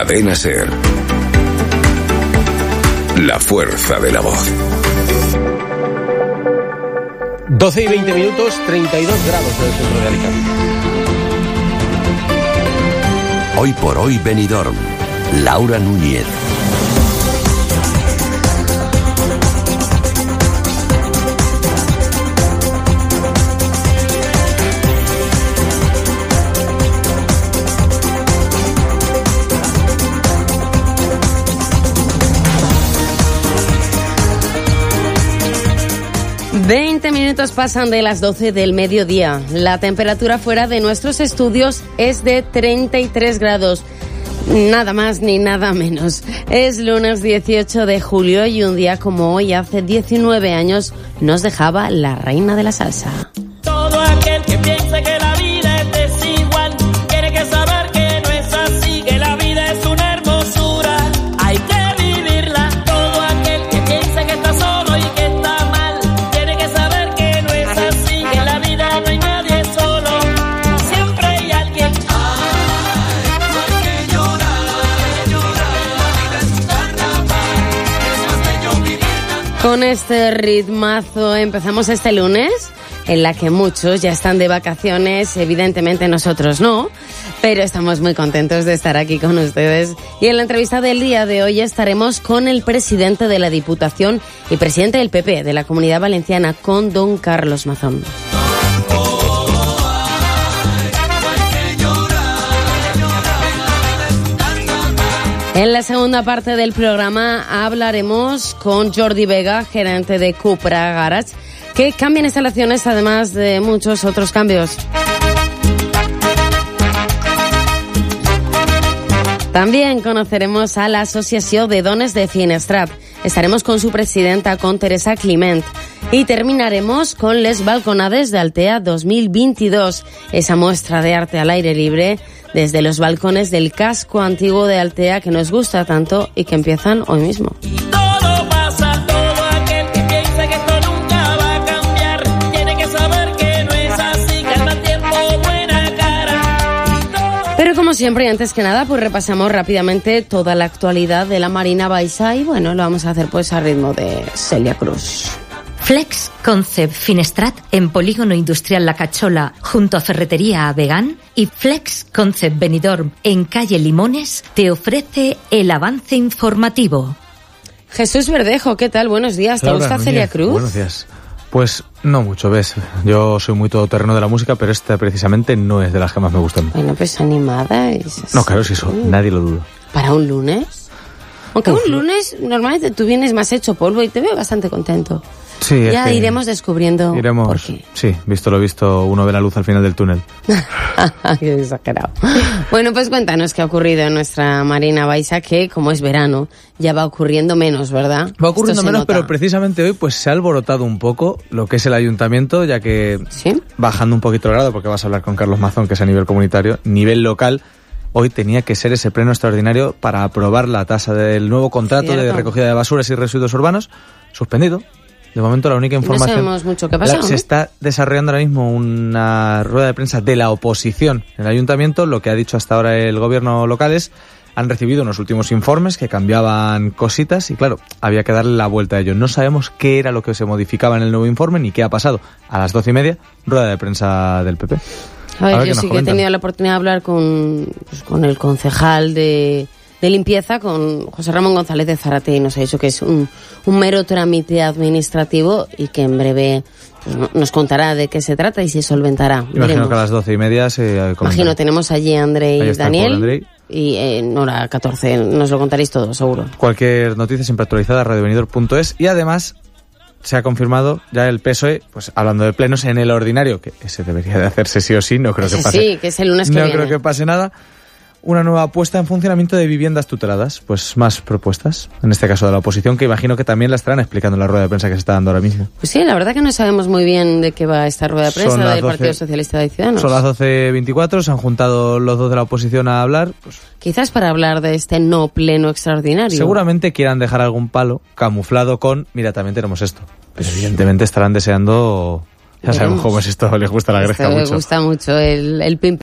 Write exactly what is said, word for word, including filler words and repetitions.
Cadena SER. La fuerza de la voz. doce y veinte minutos, treinta y dos grados en el centro de Alicante. Hoy por hoy Benidorm. Laura Núñez. veinte minutos pasan de las doce del mediodía. La temperatura fuera de nuestros estudios es de treinta y tres grados. Nada más ni nada menos. Es lunes dieciocho de julio y un día como hoy, hace diecinueve años, nos dejaba la reina de la salsa. Todo aquel que piense que la vida es desigual tiene que saber que no es así, que la vida es una hermosura, hay que vivirla. Todo aquel que piense que está solo y que está mal tiene que saber que no es así, que en la vida no hay nadie solo, siempre hay alguien. Ay, no hay que llorar, llorar, la vida es un carnaval, es más bello vivir. Con este ritmazo empezamos este lunes, en la que muchos ya están de vacaciones, evidentemente nosotros no, pero estamos muy contentos de estar aquí con ustedes. Y en la entrevista del día de hoy estaremos con el presidente de la Diputación y presidente del P P de la Comunidad Valenciana, con don Carlos Mazón. En la segunda parte del programa hablaremos con Jordi Vega, gerente de Cupra Garage, que cambia instalaciones además de muchos otros cambios. También conoceremos a la Asociación de Dones de Finestrat. Estaremos con su presidenta, con Teresa Climent. Y terminaremos con Les Balconades de Altea dos mil veintidós, esa muestra de arte al aire libre desde los balcones del casco antiguo de Altea que nos gusta tanto y que empiezan hoy mismo. Todo pasa, todo aquel que piensa que esto nunca va a cambiar tiene que saber que no es así, que al mal tiempo buena cara. Pero como siempre, y antes que nada, pues repasamos rápidamente toda la actualidad de la Marina Baixa y bueno, lo vamos a hacer pues a ritmo de Celia Cruz. Flex Concept Finestrat en Polígono Industrial La Cachola junto a Ferretería Avegán y Flex Concept Benidorm en Calle Limones te ofrece el avance informativo. Jesús Verdejo, ¿qué tal? Buenos días. ¿Te Laura gusta Núñez, Celia Cruz? Buenos días. Pues no mucho, ¿ves? Yo soy muy todoterreno de la música, pero esta precisamente no es de las que más me gustan. Bueno, pues animada. Es... No, claro, si eso, sí. Nadie lo duda. ¿Para un lunes? Aunque Uf. un lunes normalmente tú vienes más hecho polvo y te veo bastante contento. Sí, ya es que iremos descubriendo iremos, por qué. Sí, visto lo visto, uno ve la luz al final del túnel. Qué exagerado. Bueno, pues cuéntanos qué ha ocurrido en nuestra Marina Baixa, que como es verano, ya va ocurriendo menos, ¿verdad? Va ocurriendo menos, nota. Pero precisamente hoy pues se ha alborotado un poco lo que es el ayuntamiento, ya que ¿sí? Bajando un poquito el grado, porque vas a hablar con Carlos Mazón, que es a nivel comunitario, nivel local, hoy tenía que ser ese pleno extraordinario para aprobar la tasa del nuevo contrato ¿cierto? De recogida de basuras y residuos urbanos, suspendido. De momento la única información... No sabemos mucho qué pasa, la, ¿no? Se está desarrollando ahora mismo una rueda de prensa de la oposición en el ayuntamiento. Lo que ha dicho hasta ahora el gobierno local es han recibido unos últimos informes que cambiaban cositas y claro, había que darle la vuelta a ello. No sabemos qué era lo que se modificaba en el nuevo informe ni qué ha pasado. A las doce y media, rueda de prensa del P P. A ver, a ver yo sí que he tenido la oportunidad de hablar con, pues, con el concejal de... de limpieza, con José Ramón González de Zárate, y nos ha dicho que es un, un mero trámite administrativo y que en breve pues, nos contará de qué se trata y se solventará. Imagino Veremos. Que a las doce y media se comentará. Imagino, tenemos allí a André y Daniel Andrei. Y en hora catorce nos lo contaréis todo, seguro. Cualquier noticia siempre actualizada, radio benidorm punto es, y además se ha confirmado ya el P S O E, pues hablando de plenos en el ordinario, que ese debería de hacerse sí o sí, no creo ese que pase. Sí, que es el lunes que no viene. No creo que pase nada. Una nueva puesta en funcionamiento de viviendas tuteladas, pues más propuestas, en este caso de la oposición, que imagino que también la estarán explicando en la rueda de prensa que se está dando ahora mismo. Pues sí, la verdad que no sabemos muy bien de qué va esta rueda de prensa del doce, Partido Socialista de Ciudadanos. Son las doce veinticuatro, se han juntado los dos de la oposición a hablar. Pues, quizás para hablar de este no pleno extraordinario. Seguramente quieran dejar algún palo camuflado con, mira, también tenemos esto. Pero evidentemente estarán deseando... Ya sabemos cómo es esto, les gusta la Grecia mucho. Les gusta mucho el, el pim